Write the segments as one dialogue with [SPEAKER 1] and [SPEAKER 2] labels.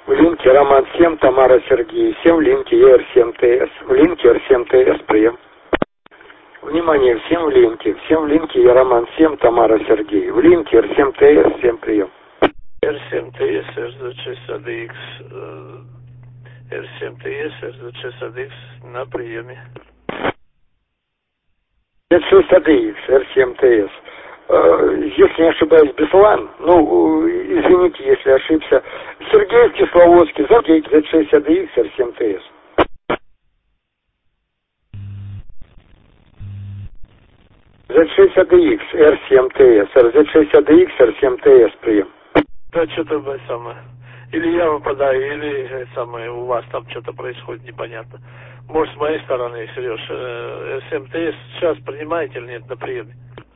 [SPEAKER 1] В линке Роман 7, Тамара Сергей 7, в линке ЕР7ТС. В линке РСМТС, прием. Внимание, всем в линке. Всем в линке я Роман 7, Тамара Сергей. В линке РСМТС, всем прием.
[SPEAKER 2] R7TS, R26ADX, R7TS, R26ADX на приеме.
[SPEAKER 1] R26ADX, R7TS. Если не ошибаюсь, Беслан, ну, извините, если ошибся. Сергей в Кисловодске, Сергей, Z6ADX, R7TS. Z6ADX, R7TS, Z6ADX, R7TS, прием.
[SPEAKER 2] Да, что-то самое. Или я выпадаю, или самое, у вас там что-то происходит непонятно. Может, с моей стороны, Сереж, R7TS сейчас принимаете или нет на приеме?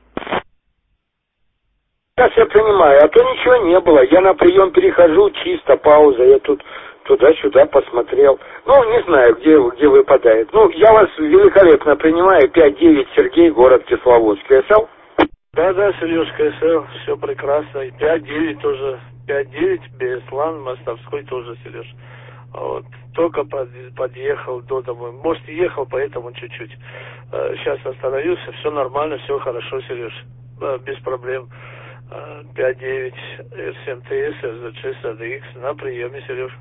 [SPEAKER 1] Сейчас я понимаю, а то ничего не было. Я на прием перехожу, чисто пауза, я тут туда-сюда посмотрел. Ну, не знаю, где выпадает. Ну, я вас великолепно принимаю. 5-9 Сергей, город Кисловодск. КСЛ?
[SPEAKER 2] Да, Сереж, КСЛ, все прекрасно. И 5-9 тоже. 5-9, Беслан, Мостовской тоже, Сереж. Вот. Только подъехал до дома. Может, и ехал, поэтому чуть-чуть. Сейчас остановился, все нормально, все хорошо, Сереж. Без проблем. 5-9 R7TS, Z6ADX на приеме, Сереж.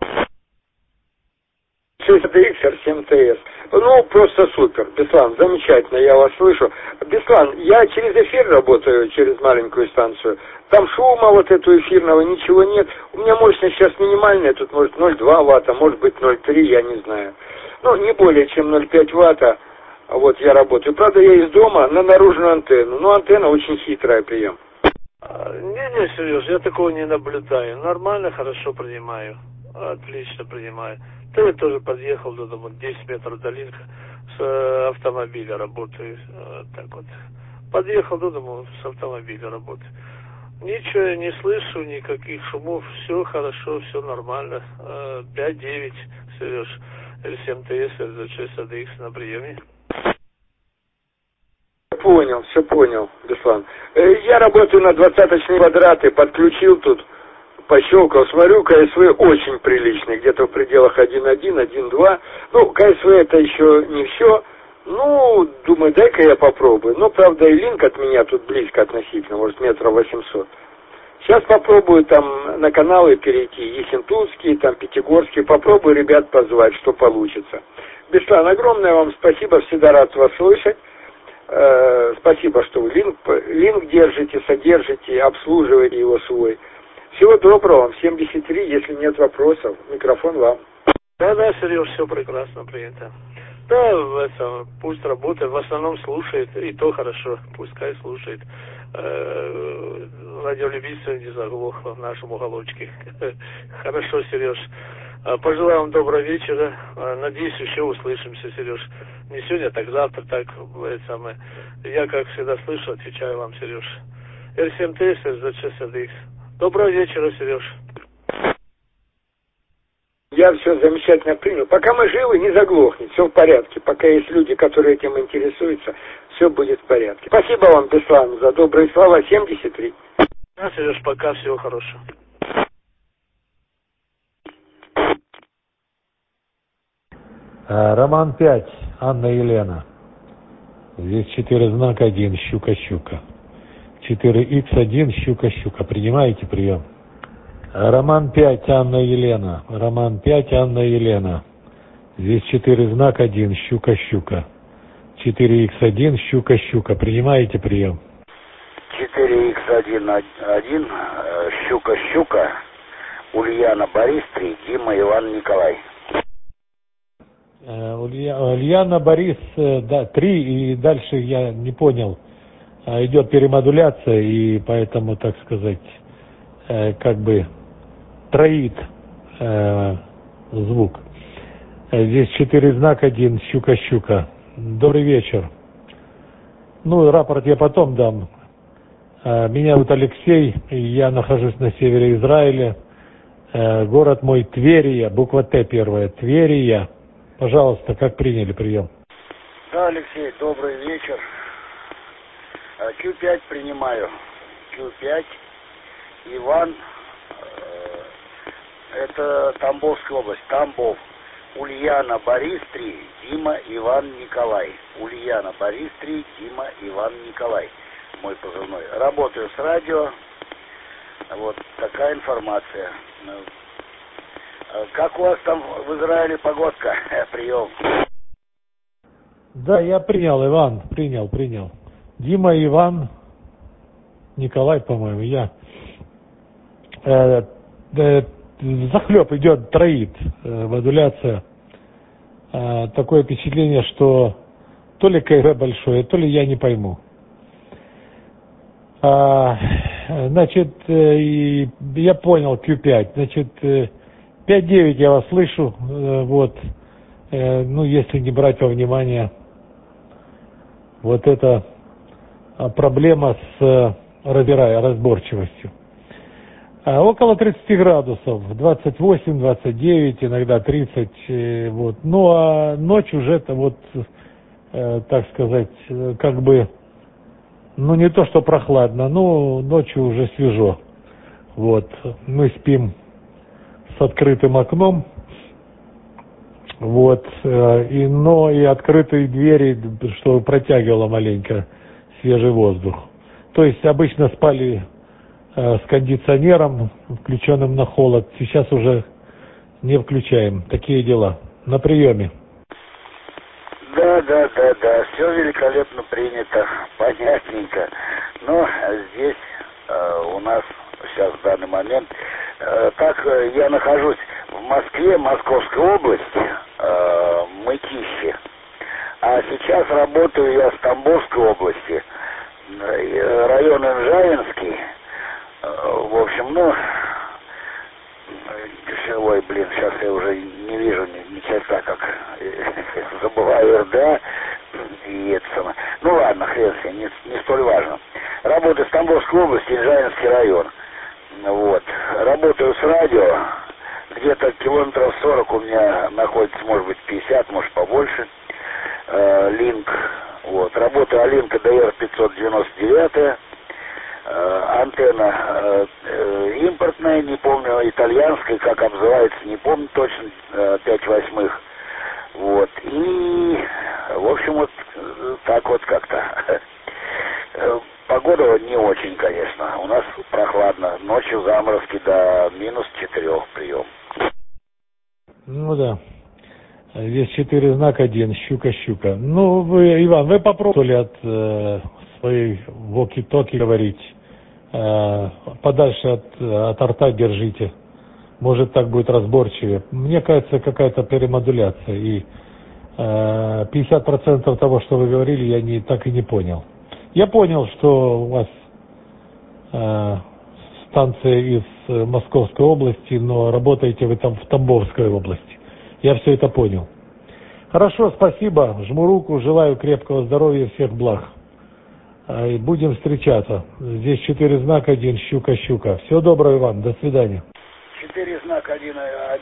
[SPEAKER 1] 6ADX, R7TS. Ну, просто супер. Беслан, замечательно, я вас слышу. Беслан, я через эфир работаю, через маленькую станцию. Там шума вот этого эфирного ничего нет. У меня мощность сейчас минимальная, тут может 0,2 ватта, может быть 0,3, я не знаю. Ну, не более чем 0,5 ватта. Вот я работаю. Правда, я из дома на наружную антенну. Но антенна очень хитрая, прием.
[SPEAKER 2] Не, Сереж, я такого не наблюдаю. Нормально, хорошо принимаю. Отлично принимаю. Ты тоже подъехал до дома, 10 метров долинка, с автомобиля работаю. Так вот. Подъехал до дома, с автомобиля работаю. Ничего я не слышу, никаких шумов, все хорошо, все нормально. 5-9, Сереж, R7TS, Z6ADX на приеме.
[SPEAKER 1] Все понял, Беслан. Я работаю на 20-очные квадраты, подключил тут, пощелкал, смотрю, КСВ очень приличный, где-то в пределах 1.1, 1.2. Ну, КСВ это еще не все. Ну, думаю, дай-ка я попробую. Ну, правда, и линк от меня тут близко относительно, может, 800 метров. Сейчас попробую там на каналы перейти, Ессентутский, там Пятигорский, попробую ребят позвать, что получится. Беслан, огромное вам спасибо, всегда рад вас слышать. Спасибо, что вы линк держите, содержите, обслуживаете его свой. Всего доброго вам, 73, если нет вопросов, микрофон вам.
[SPEAKER 2] Да, Сереж, все прекрасно принято. Да, пусть работает, в основном слушает, и то хорошо, пускай слушает. Радиолюбитель не заглох в нашем уголочке. Хорошо, Сереж. Пожелаю вам доброго вечера. Надеюсь, еще услышимся, Сереж. Не сегодня, так завтра, так самое. Я, как всегда, слышу, отвечаю вам, Сереж. R7TS, Z6ADX. Доброго вечера, Сереж.
[SPEAKER 1] Я все замечательно принял. Пока мы живы, не заглохнет, все в порядке. Пока есть люди, которые этим интересуются, все будет в порядке. Спасибо вам, Беслан, за добрые слова. 73.
[SPEAKER 2] Да, Сереж, пока, всего хорошего.
[SPEAKER 3] Роман 5, Анна Елена. Здесь 4 знака 1, щука-щука. 4Х1, щука-щука. Принимаете прием? Роман 5, Анна Елена. Роман 5, Анна Елена. Здесь 4 знака 1, щука-щука. 4Х1, щука-щука. Принимаете прием?
[SPEAKER 4] 4Х1, щука-щука. Ульяна Борис 3, Дима Иван Николай.
[SPEAKER 3] Ульяна Борис, да, 3, и дальше я не понял. Идет перемодуляция, и поэтому, так сказать, как бы троит звук. Здесь 4 знака 1, щука-щука. Добрый вечер. Ну, рапорт я потом дам. Меня зовут Алексей, я нахожусь на севере Израиля. Город мой Тверия, буква Т первая, Тверия. Пожалуйста, как приняли прием?
[SPEAKER 4] Да, Алексей, добрый вечер. Q5 принимаю. Q5. Иван. Это Тамбовская область, Тамбов. Ульяна, Борис 3, Дима, Иван, Николай. Ульяна, Борис 3, Дима, Иван, Николай. Мой позывной. Работаю с радио. Вот такая информация. Как у вас там в Израиле погодка? Прием.
[SPEAKER 3] Да, я принял, Иван, принял. Дима, Иван, Николай, по-моему, я. Захлеб идет, троит модуляция. Такое впечатление, что то ли КГ большое, то ли я не пойму. Значит, я понял Q5. Значит, 5.9 я вас слышу. Вот. Ну, если не брать во внимание вот эта проблема с разборчивостью. Около 30 градусов, 28, 29, иногда 30. Вот. Ну, а ночь уже-то вот, так сказать, как бы, ну, не то, что прохладно, но ночью уже свежо. Вот. Мы спим с открытым окном. Вот. Но и открытые двери, чтобы протягивало маленько свежий воздух. То есть обычно спали с кондиционером, включенным на холод. Сейчас уже не включаем. Такие дела. На приеме.
[SPEAKER 4] Да. Все великолепно принято. Понятненько. Но здесь у нас сейчас в данный момент, так я нахожусь в Москве, Московской области, Мытищи. А сейчас работаю я в Тамбовской области, район Инжаинский. В общем, ну, ой, блин, сейчас я уже не вижу ни черта, как забываю РДА и это самое. Ну ладно, хрен с ним, не столь важно. Работаю в Тамбовской области, Инжаинский район. Вот. Работаю с радио. Где-то километров 40 у меня находится, может быть, 50, может, побольше. Линк. Вот. Работаю Алинка DR-599. Антенна импортная, не помню, итальянская, как обзывается, не помню точно, 5/8. Вот. И, в общем, вот так вот как-то. Погода не очень, конечно. У нас прохладно. Ночью заморозки до -4 прием.
[SPEAKER 3] Ну да. Здесь 4 знака, 1, щука. Ну, вы, Иван, вы попробовали от своей воки-токи говорить. Подальше от рта держите. Может, так будет разборчивее. Мне кажется, какая-то перемодуляция. И 50% того, что вы говорили, я так и не понял. Я понял, что у вас станция из Московской области, но работаете вы там в Тамбовской области. Я все это понял. Хорошо, спасибо. Жму руку, желаю крепкого здоровья, всех благ. И будем встречаться. Здесь 4 знака, 1, щука. Всего доброго, Иван. До свидания.
[SPEAKER 4] 4 знака 1,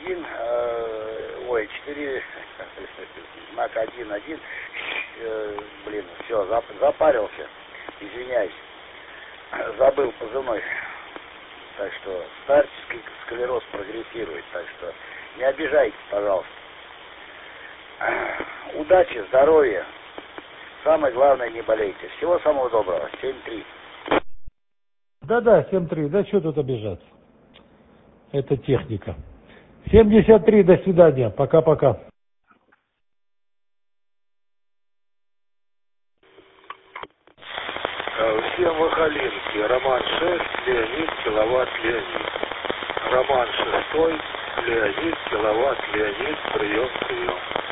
[SPEAKER 4] 4 знака 1. Блин, все, запарился. Извиняюсь. Забыл позывной. Так что старческий склероз прогрессирует. Так что не обижайтесь, пожалуйста. Удачи, здоровья. Самое главное, не болейте. Всего самого доброго. 7-3.
[SPEAKER 3] Да, 7-3. Да что тут обижаться? Это техника. 73. До свидания. Пока-пока.
[SPEAKER 5] Всем Вахалинки. Роман 6, Леонид, киловатт, Леонид. Роман 6, Леонид, киловатт, Леонид, прием.